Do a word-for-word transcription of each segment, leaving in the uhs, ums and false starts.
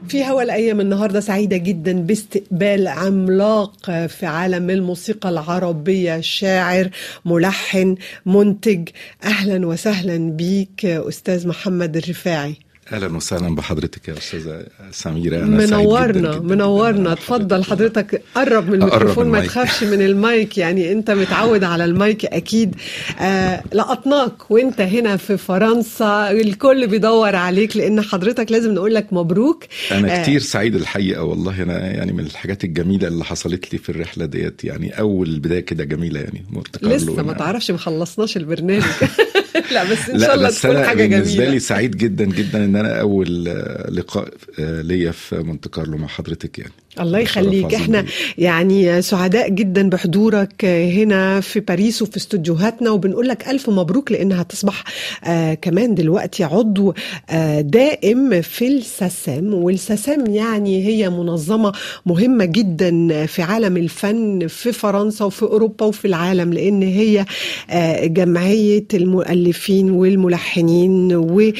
في هوا الأيام النهاردة سعيدة جدا باستقبال عملاق في عالم الموسيقى العربية، شاعر، ملحن، منتج. أهلا وسهلا بيك أستاذ محمد الرفاعي. اهلا وسهلا بحضرتك يا استاذه سميره. أنا منورنا جداً جداً منورنا. اتفضل حضرتك، قرب من الميكروفون، ما تخافش من المايك، يعني انت متعود على المايك اكيد. آه لقطناك وانت هنا في فرنسا، الكل بيدور عليك لان حضرتك لازم نقول لك مبروك. انا آه كتير سعيد الحقيقه والله. انا يعني من الحاجات الجميله اللي حصلت لي في الرحله ديت، يعني اول بدايه كده جميله يعني. لسه ما تعرفش، ما خلصناش البرنامج. لا بس ان شاء الله تكون حاجه جميله. بالنسبه لي سعيد جدا جدا ان انا اول لقاء ليا في مونte كارلو مع حضرتك يعني. الله يخليك. احنا يعني سعداء جدا بحضورك هنا في باريس وفي استوديوهاتنا، وبنقول لك الف مبروك لانها تصبح آه كمان دلوقتي عضو آه دائم في الساسام. والساسام يعني هي منظمة مهمة جدا في عالم الفن في فرنسا وفي اوروبا وفي العالم، لان هي آه جمعية المؤلفين والملحنين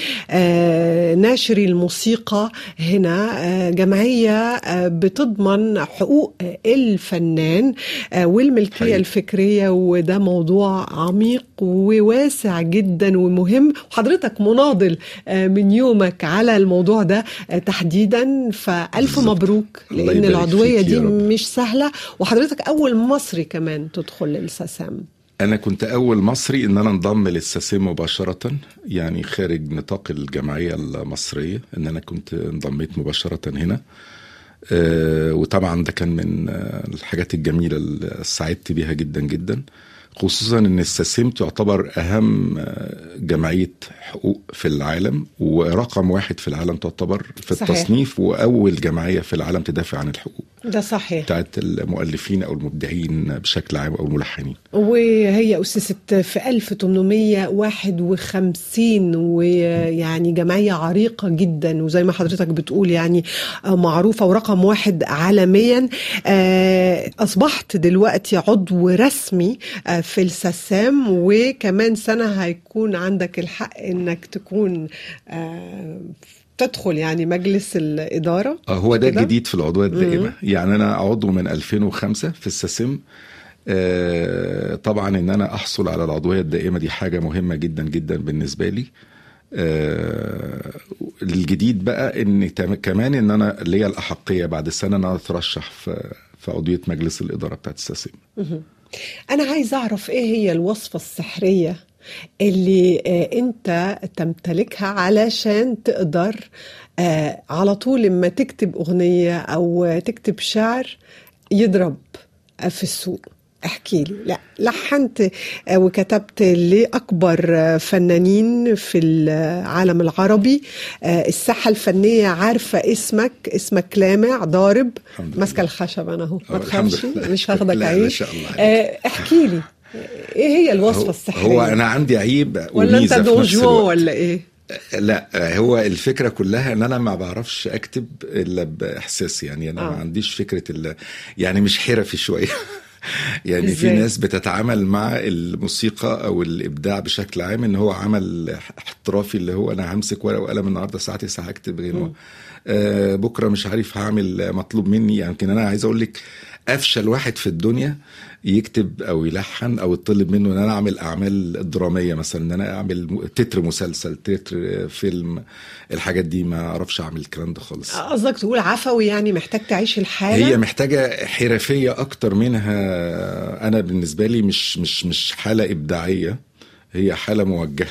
وناشري الموسيقى هنا. آه جمعية آه بتضمن تضمن حقوق الفنان والملكية حقيقي. الفكرية، وده موضوع عميق وواسع جدا ومهم. حضرتك مناضل من يومك على الموضوع ده تحديدا، فألف مبروك لأن العضوية دي مش سهلة، وحضرتك أول مصري كمان تدخل الساسام. أنا كنت أول مصري إن أنا انضم للساسام مباشرة، يعني خارج نطاق الجمعية المصرية، إن أنا كنت انضميت مباشرة هنا. آه وطبعا ده كان من آه الحاجات الجميلة اللي سعدت بيها جدا جدا، خصوصا ان الساسام تعتبر اهم آه جمعية حقوق في العالم، ورقم واحد في العالم تعتبر في صحيح. التصنيف، واول جمعية في العالم تدافع عن الحقوق ده صحيح بتاعت المؤلفين او المبدعين بشكل عام او الملحنين. وهي أسست في ألف وثمانمائة وواحد وخمسين، ويعني جمعية عريقة جدا، وزي ما حضرتك بتقول يعني معروفة ورقم واحد عالميا. أصبحت دلوقتي عضو رسمي في الساسام، وكمان سنة هيكون عندك الحق انك تكون تدخل يعني مجلس الإدارة. هو ده الجديد في العضوية الدائمة. يعني أنا عضو من ألفين وخمسة في الساسام. آه طبعا ان انا احصل على العضوية الدائمة دي حاجة مهمة جدا جدا بالنسبة لي. آه الجديد بقى ان كمان ان انا ليا الاحقية بعد سنة ان انا اترشح في في عضوية مجلس الإدارة بتاعت الساسام. انا عايز اعرف ايه هي الوصفة السحرية اللي آه انت تمتلكها علشان تقدر آه على طول لما تكتب اغنية او تكتب شعر يضرب في السوق. احكي لي. لا لحنت وكتبت لأكبر فنانين في العالم العربي، الساحة الفنية عارفة اسمك، اسمك لامع ضارب، ماسكة الخشب. أنا هو ما تخافش مش هاخدك عيش. احكي لي ايه هي الوصفة السحرية؟ هو أنا عندي عيب ولا انت دون جوان ولا ايه؟ لا هو الفكرة كلها ان انا ما بعرفش اكتب الا باحساس، يعني انا آه. ما عنديش فكرة ال... يعني مش حرفي شوية. يعني في ناس بتتعامل مع الموسيقى او الابداع بشكل عام ان هو عمل احترافي، اللي هو انا همسك ورقه وقلم النهارده ساعه تسعة هكتب غنوه، آه بكره مش عارف هعمل مطلوب مني. يعني يمكن انا عايز اقول لك افشل واحد في الدنيا يكتب او يلحن او يطلب منه ان انا اعمل اعمال دراميه، مثلا ان انا اعمل تتر مسلسل، تتر فيلم، الحاجات دي ما اعرفش اعمل الكلام ده خالص. قصدك تقول عفوي، يعني محتاج تعيش الحاله. هي محتاجه حرفيه اكتر منها. انا بالنسبه لي مش مش مش حاله ابداعيه، هي حاله موجهه.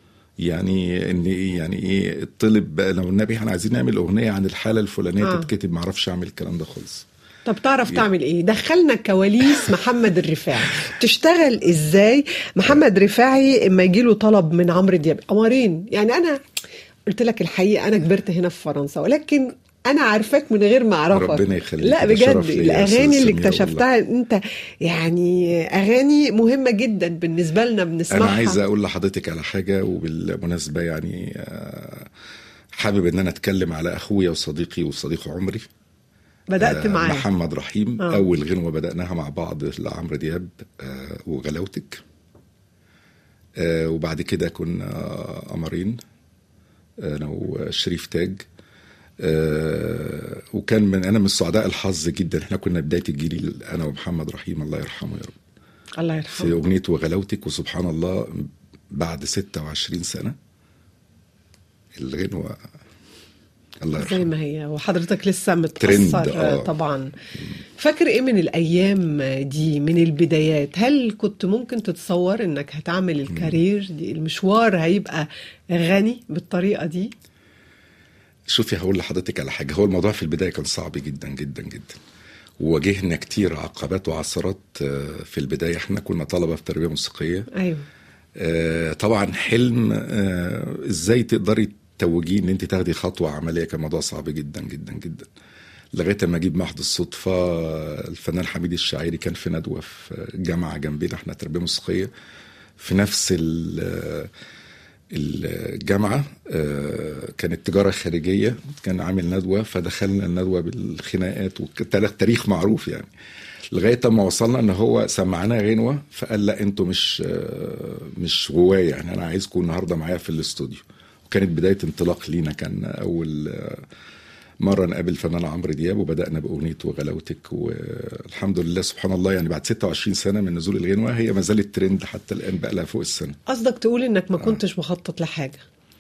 يعني ان ايه يعني ايه الطلب لو النبي احنا عايزين نعمل اغنيه عن الحاله الفلانيه آه. تتكتب، ما اعرفش اعمل الكلام ده خالص. طب تعرف تعمل ايه؟ دخلنا كواليس محمد الرفاعي. تشتغل ازاي محمد رفاعي اما يجيله طلب من عمرو دياب؟ قمرين. يعني انا قلت لك الحقيقه انا كبرت هنا في فرنسا، ولكن انا عارفاك من غير ما اعرفك. ربنا يخليك. لا بجد الاغاني اللي اكتشفتها انت يعني اغاني مهمه جدا بالنسبه لنا بنسمعها. انا عايز اقول لحضرتك على حاجه، وبالمناسبه يعني حابب ان انا اتكلم على اخويا وصديقي وصديق عمري بدأت معاه محمد رحيم. آه. أول غنوة بدأناها مع بعض لعمرو دياب آه وغلاوتك، آه وبعد كده كنا قمرين أنا وشريف تاج. آه وكان من انا من سعداء الحظ جدا. احنا كنا بدايه الجيل، انا ومحمد رحيم الله يرحمه يا رب، الله يرحمه، في اغنيه وغلاوتك. وسبحان الله بعد ستة وعشرين سنه الغنوه الله يرحمه زي ما هي، وحضرتك لسه متأثر. آه. طبعا. فاكر ايه من الايام دي من البدايات؟ هل كنت ممكن تتصور انك هتعمل الكارير دي، المشوار هيبقى غني بالطريقه دي؟ شوفي هقول لحضرتك على حاجه، هو الموضوع في البدايه كان صعب جدا جدا جدا، وواجهنا كتير عقبات وعثرات في البدايه. احنا كنا طلبه في تربيه موسيقيه. ايوه. آه طبعا حلم آه ازاي تقدري توجيه ان انت تاخدي خطوه عمليه، كان موضوع صعب جدا جدا جدا، لغايه ما اجيب محض الصدفه الفنان حميد الشاعري كان في ندوه في جامعه جنبنا، احنا تربيه موسيقيه في نفس الجامعه، كانت تجاره خارجيه، كان عامل ندوه، فدخلنا الندوه بالخناقات والتاريخ معروف يعني، لغايه ما وصلنا ان هو سمعنا غنوه فقال لا انتوا مش مش غوايه يعني، انا عايزكم النهارده معايا في الاستوديو. وكانت بدايه انطلاق لينا، كان اول مره نقابل الفنان عمرو دياب، وبدانا باغنيه وغلاوتك، والحمد لله سبحان الله يعني بعد ستة وعشرين سنه من نزول الغنوه هي ما زالت ترند حتى الان، بقى لها فوق السنه. قصدك تقول انك ما كنتش آه. مخطط لحاجه؟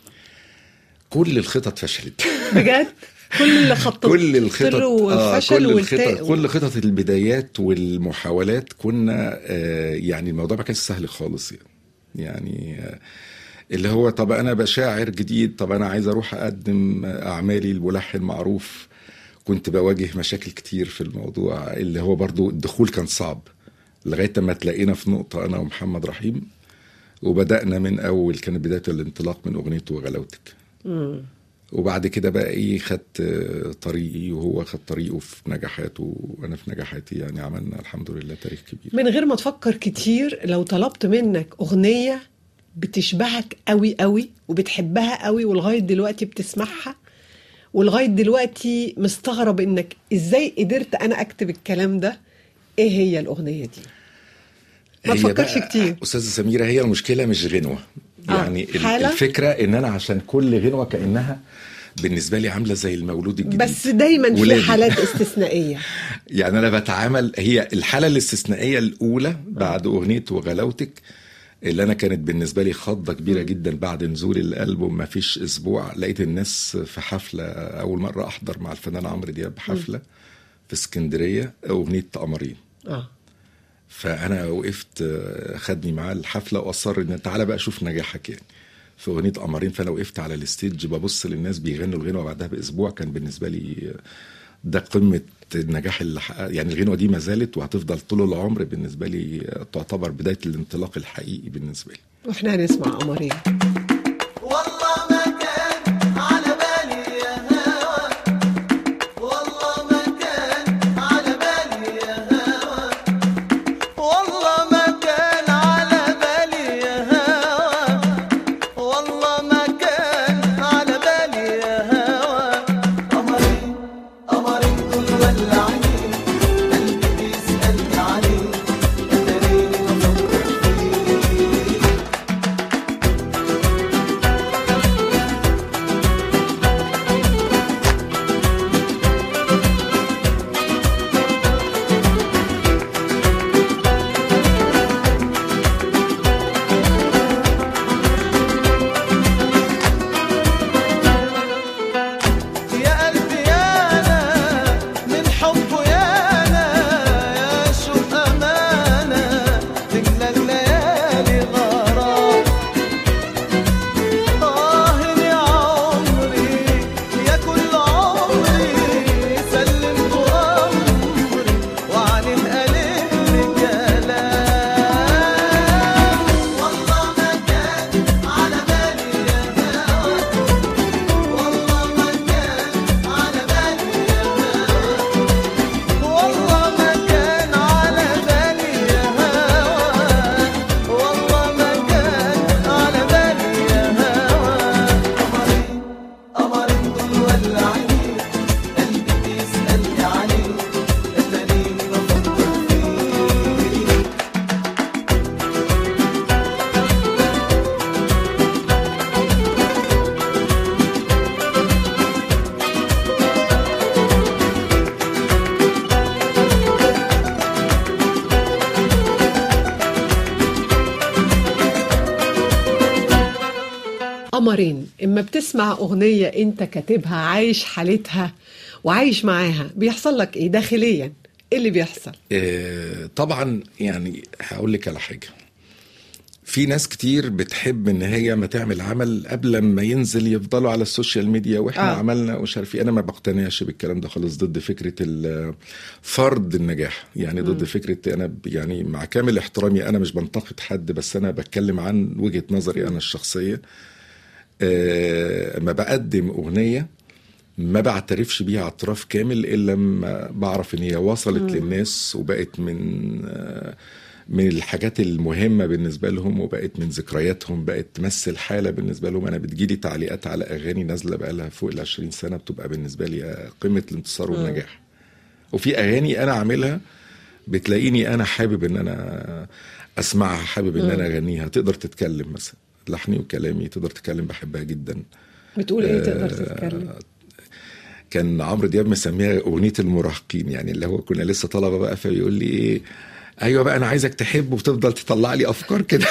كل الخطط فشلت بجد؟ كل اللي خطط كل الخطط آه كل الخطط كل خطط البدايات والمحاولات كنا آه يعني الموضوع ما كانش سهل خالص يعني يعني آه اللي هو طب انا بشاعر جديد، طب انا عايز اروح اقدم اعمالي الملحن معروف، كنت بواجه مشاكل كتير في الموضوع، اللي هو برضو الدخول كان صعب، لغايه ما تلاقينا في نقطه انا ومحمد رحيم وبدانا من اول، كانت بدايه الانطلاق من اغنيه وغلاوتك. امم وبعد كده بقى ايه خدت طريقي وهو خد طريقه في نجاحاته وانا في نجاحاتي، يعني عملنا الحمد لله تاريخ كبير. من غير ما تفكر كتير، لو طلبت منك اغنيه بتشبهك قوي قوي وبتحبها قوي ولغايه دلوقتي بتسمعها ولغايه دلوقتي مستغرب انك ازاي قدرت انا اكتب الكلام ده، ايه هي الاغنيه دي؟ ما تفكرش كتير استاذه سميره. هي المشكله مش غنوه يعني آه. الفكره ان انا عشان كل غنوه كانها بالنسبه لي عامله زي المولود الجديد، بس دايما في حالات استثنائيه يعني انا بتعامل، هي الحاله الاستثنائيه الاولى بعد اغنيه وغلاوتك اللي انا كانت بالنسبه لي خضه كبيره جدا بعد نزول الالبوم، ما فيش اسبوع لقيت الناس في حفله، اول مره احضر مع الفنان عمرو دياب حفله في اسكندريه اغنيه قمرين. اه فانا وقفت، خدني معاه الحفله واصر ان تعالى بقى شوف نجاحك يعني في اغنيه قمرين. فانا وقفت على الستيج ببص للناس بيغنوا الغنوه بعدها باسبوع، كان بالنسبه لي ده قمه النجاح اللي حقق يعني. الغنوه دي ما زالت وهتفضل طول العمر بالنسبه لي، تعتبر بدايه الانطلاق الحقيقي بالنسبه لي. واحنا هنسمع قمرين. قمرين، اما بتسمع اغنية انت كاتبها عايش حالتها وعايش معاها، بيحصل لك ايه داخليا؟ ايه اللي بيحصل؟ آه طبعا يعني هقول لك على حاجة. في ناس كتير بتحب ان هي ما تعمل عمل قبل ما ينزل يفضلوا على السوشيال ميديا واحنا آه. عملنا ومش عارف ايه. انا ما بقتنعش بالكلام ده خالص، ضد فكره فرض النجاح، يعني ضد م. فكره. انا يعني مع كامل احترامي انا مش بنتقد حد، بس انا بتكلم عن وجهه نظري انا الشخصيه. أه ما بقدم اغنيه ما بعترفش بيها اعتراف كامل الا لما بعرف ان هي وصلت م. للناس وبقت من أه من الحاجات المهمة بالنسبة لهم، وبقت من ذكرياتهم، بقت تمثل حالة بالنسبة لهم. أنا بتجيلي تعليقات على أغاني نازلة بقى لها فوق العشرين سنة، بتبقى بالنسبة لي قمة الانتصار والنجاح. وفي أغاني أنا عاملها بتلاقيني أنا حابب إن أنا أسمعها، حابب إن أنا أغنيها. تقدر تتكلم مثلا، لحني وكلامي تقدر تتكلم، بحبها جدا. بتقول إيه تقدر تتكلم؟ كان عمرو دياب مسميها أغنية المراهقين، يعني اللي هو كنا لسه طلبة بقى، فبيقول لي إيه، ايوه بقى انا عايزك تحب وتفضل تطلع لي افكار كده.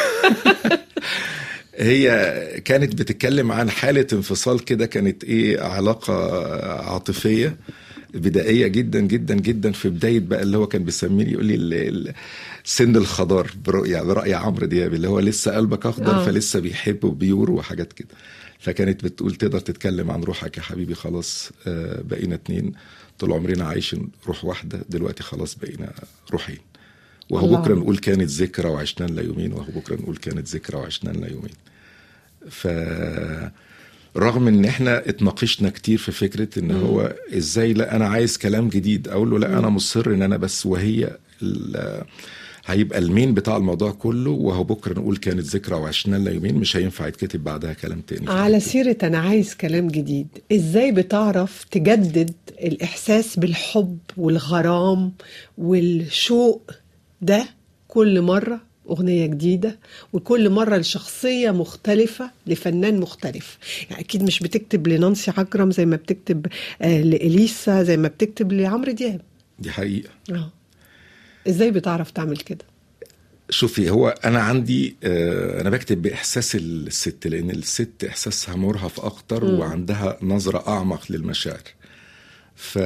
هي كانت بتتكلم عن حالة انفصال كده، كانت ايه، علاقة عاطفية بدائية جدا جدا جدا، في بداية بقى اللي هو كان بيسميه يقول لي سن الخضار برؤية برأي عمرو دياب، اللي هو لسه قلبك اخضر آه. فلسه بيحب وبيور وحاجات كده. فكانت بتقول تقدر تتكلم عن روحك يا حبيبي، خلاص بقينا اتنين، طول عمرنا عايشين روح واحدة، دلوقتي خلاص بقينا روحين. وهو بكرة نقول كانت ذكرى وعشنا لنا يومين، وهو بكرة نقول كانت ذكرى وعشنا لنا يومين. فرغم ان احنا اتناقشنا كتير في فكرة ان هو ازاي، لا انا عايز كلام جديد، اقول له لا انا مصر ان انا بس، وهي هيبقى المين بتاع الموضوع كله، وهو بكرة نقول كانت ذكرى وعشنا لنا يومين، مش هينفع يتكتب بعدها كلام تاني. على سيرة انا عايز كلام جديد، ازاي بتعرف تجدد الاحساس بالحب والغرام والشوق ده كل مرة أغنية جديدة، وكل مرة لشخصية مختلفة لفنان مختلف؟ يعني أكيد مش بتكتب لنانسي عجرم زي ما بتكتب آه لإليسا، زي ما بتكتب لعمرو دياب. دي حقيقة. آه. إزاي بتعرف تعمل كده؟ شوفي، هو أنا عندي آه أنا بكتب بإحساس الست، لأن الست إحساسها مرهف أكتر م. وعندها نظرة أعمق للمشاعر. ف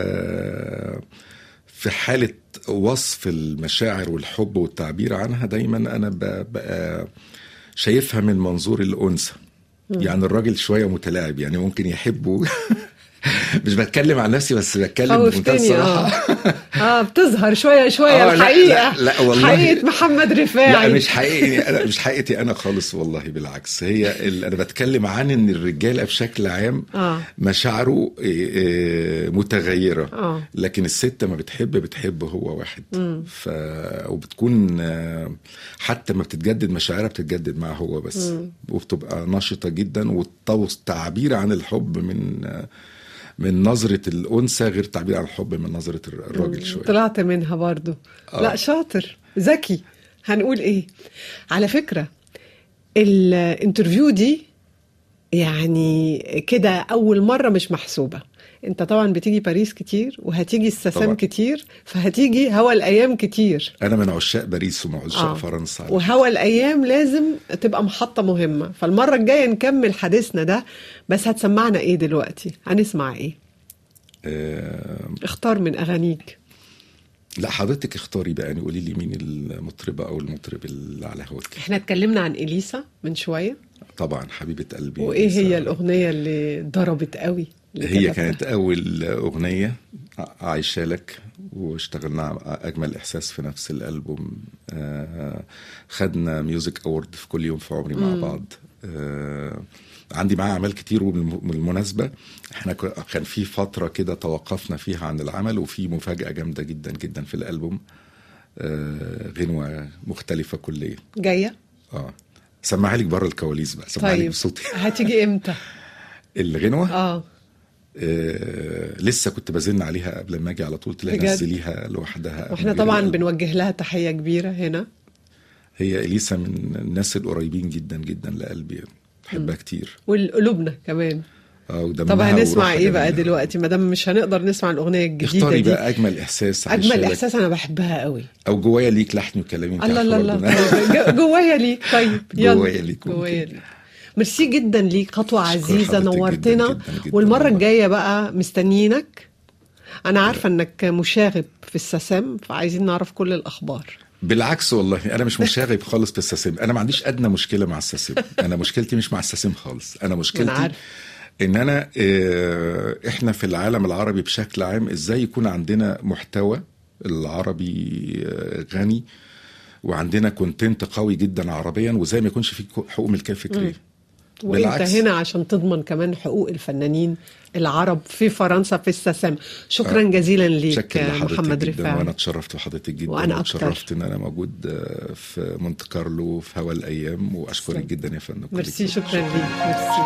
في حالة وصف المشاعر والحب والتعبير عنها دايما أنا ببقى شايفها من منظور الأنثى. يعني الراجل شوية متلاعب، يعني ممكن يحبه. مش بتكلم عن نفسي بس بتكلم بمنتهى الصراحة. اه, آه بتظهر شوية شوية الحقيقة. لا, لا والله، حقيقة محمد رفاعي. لا مش حقيقي أنا، مش حقيقتي أنا خالص والله، بالعكس. هي أنا بتكلم عن إن الرجالة بشكل عام آه. مشاعره متغيرة آه. لكن الست ما بتحب بتحب هو واحد. ف وبتكون حتى ما بتتجدد مشاعرها بتتجدد معه هو بس. م. وبتبقى نشطة جدا، والتعبير عن الحب من من نظرة الأنثى غير تعبير عن الحب من نظرة الراجل شوية. طلعت منها برضو. آه. لا شاطر ذكي. هنقول ايه؟ على فكرة الانترفيو دي يعني كده أول مرة مش محسوبة. انت طبعا بتيجي باريس كتير، وهتيجي السسام كتير، فهتيجي هوا الأيام كتير. أنا من عشاق باريس ومن عشاق آه. فرنسا، وهوا الأيام لازم تبقى محطة مهمة. فالمرة الجاية نكمل حديثنا ده، بس هتسمعنا ايه دلوقتي؟ هنسمع ايه؟ اه... اختار من أغانيك. لا حضرتك اختاري بقى، يعني قولي لي مين المطربة أو المطرب اللي على هواك. احنا اتكلمنا عن إليسا من شوية طبعا، حبيبة قلبي. وإيه إليسا. هي الأغنية اللي ضربت قوي؟ هي كانت أول أغنية عايشة لك، واشتغلنا أجمل إحساس في نفس الألبوم. خدنا ميوزك أورد في كل يوم في عمري مع بعض. عندي معاه أعمال كتير، وبالمناسبة احنا كان في فترة كده توقفنا فيها عن العمل، وفي مفاجأة جامدة جدا جدا في الألبوم. غنوة مختلفة كليا جاية. اه سمعها لك بره الكواليس بقى، سمعها لك بصوتي. هتيجي امتى الغنوة؟ اه آه لسه كنت بزن عليها قبل ما اجي على طول، تلاقي نزليها لوحدها. واحنا طبعا بنوجه لها تحية كبيرة هنا. هي إليسا من الناس القريبين جدا جدا لقلبي، بحبها كتير، والقلوبنا كمان. اه طب هنسمع ايه بقى دلوقتي ما دام مش هنقدر نسمع الأغنية الجديدة دي؟ اختاري بقى أجمل إحساس. أجمل إحساس أنا بحبها قوي. أو جوايا ليك، لحن وكلامي. الله الله الله. جوايا ليك. طيب يلا جوايا ليك. جوايا ليك. ميرسي جدا ليك، خطوة عزيزة، نورتنا. جداً جداً جداً والمرة والله. الجاية بقى مستنيينك. أنا عارفة أنك مشاغب في السسام، فعايزين نعرف كل الأخبار. بالعكس والله انا مش مشاغب خالص في السسام، انا ما عنديش ادنى مشكله مع السسام. انا مشكلتي مش مع السسام خالص، انا مشكلتي ان انا اه احنا في العالم العربي بشكل عام ازاي يكون عندنا محتوى العربي غني وعندنا كونتنت قوي جدا عربيا، وزي ما يكونش في حقوق ملكيه فكريه. وانت هنا عشان تضمن كمان حقوق الفنانين العرب في فرنسا في السسام. شكرا آه. جزيلا ليك محمد رفاعي. وانا اتشرفت بحضرتك جدا، وانا اتشرفت ان انا موجود في مونت كارلو في هوا الايام، واشكرك جدا يا فندم. ميرسي، شكرا ليك. ميرسي.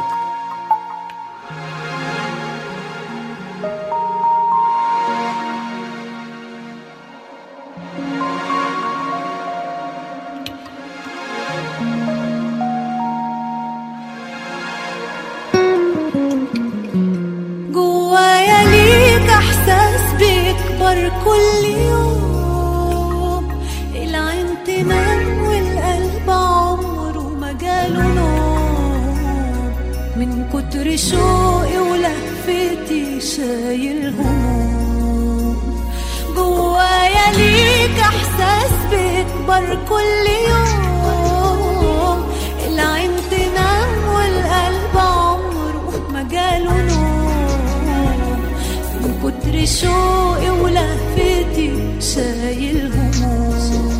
كل يوم العين تنام والقلب عمره ما جاله نوم، من كتر شوقي ولهفتي شايل هموم. جوايا ليك احساس بيكبر كل يوم، العين تنام والقلب عمره ما جاله نوم، من كتر شوقي ولهفتي شايل هموم.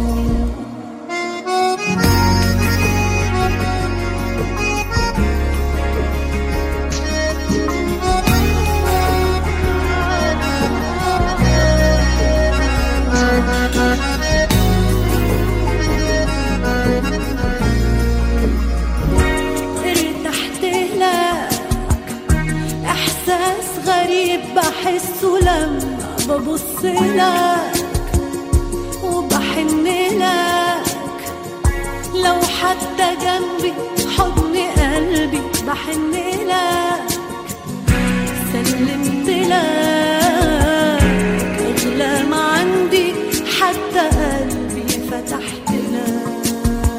ارتحت لك، احساس غريب بحسه لما ببص لك وبحن لك، لو حتى جنبي حضن قلبي بحن لك، سلمت لك اغلى ما عندي حتى قلبي فتحت لك.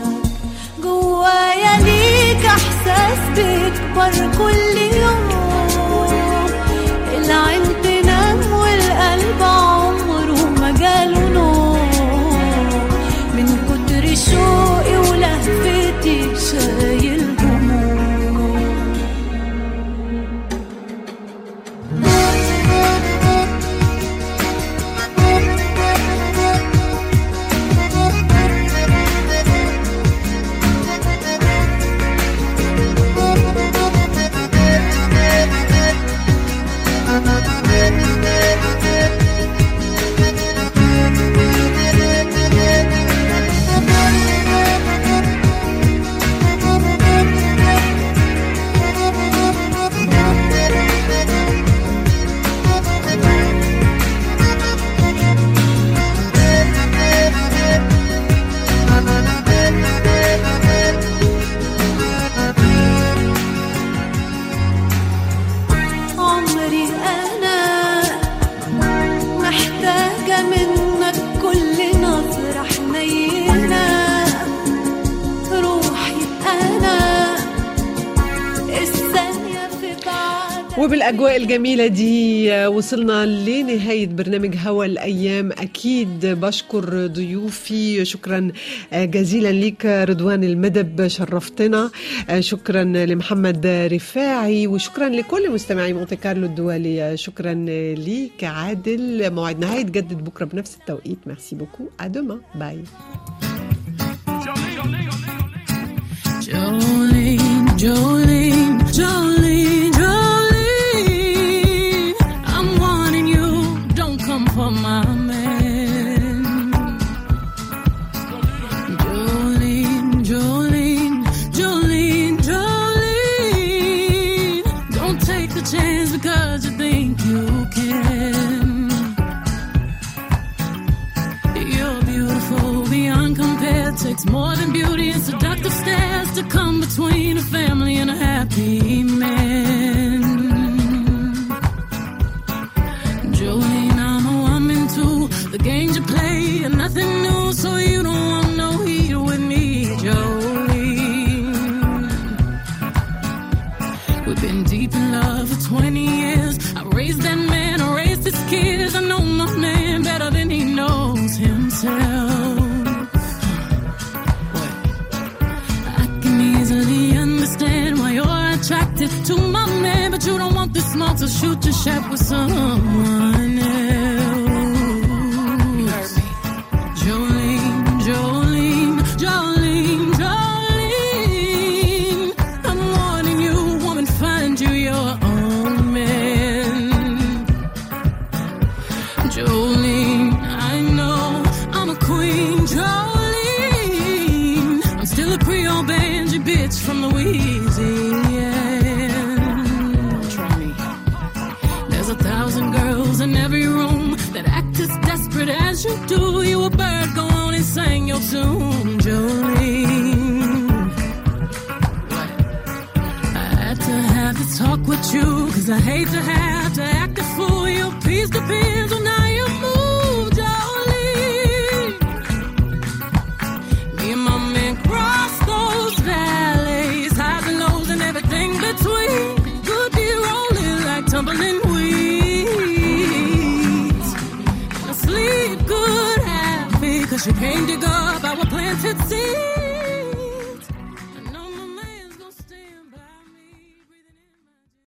جوايا ليك احساس بيكبر كل يوم، العين تنام والقلب عمره ما جاله نوم، من كتر شوقي ولهفتي شايل هموم. وبالأجواء الجميلة دي وصلنا لنهاية برنامج هوا الأيام. أكيد بشكر ضيوفي، شكرا جزيلا ليك رضوان المدب، شرفتنا. شكرا لمحمد رفاعي، وشكرا لكل مستمعي مونتي كارلو الدولية. شكرا ليك عادل. موعدنا هيتجدد بكرة بنفس التوقيت. ميرسي بوكو. à demain. باي. Jolene, Jolene, Jolene, Jolene, I'm warning you, don't come for my man. Jolene, Jolene, Jolene, Jolene, don't take the chance because you think you can. You're beautiful beyond compare, takes more than beauty and seductive stairs to come between a family and a happy man. Jolene, I'm a woman too. The games you play are nothing new, so you don't want no heat with me, Jolene. We've been deep in love for twenty years. I raised that man, I raised his kids. I know my man better than he knows himself. I can easily understand why you're attracted to my man, but you don't want this smoke, so shoot your shot with someone else. Jolene, Jolene, Jolene, Jolene, I'm warning you, woman, find you your own man. Jolene, I know I'm a queen. Jolene, I'm still a Creole banjo bitch from Louisiana. Try me. There's a thousand girls in every room that act as desperate as you do. You a bird, go on and sing your tune, Jolene. I had to have this talk with you, cause I hate to have to act a fool. Your peace depends on how you move, Jolene. Me and my man cross those valleys, highs and lows and everything between. Could be rolling like tumbling weeds. Now sleep good, happy, cause you came to dig up our planted seeds.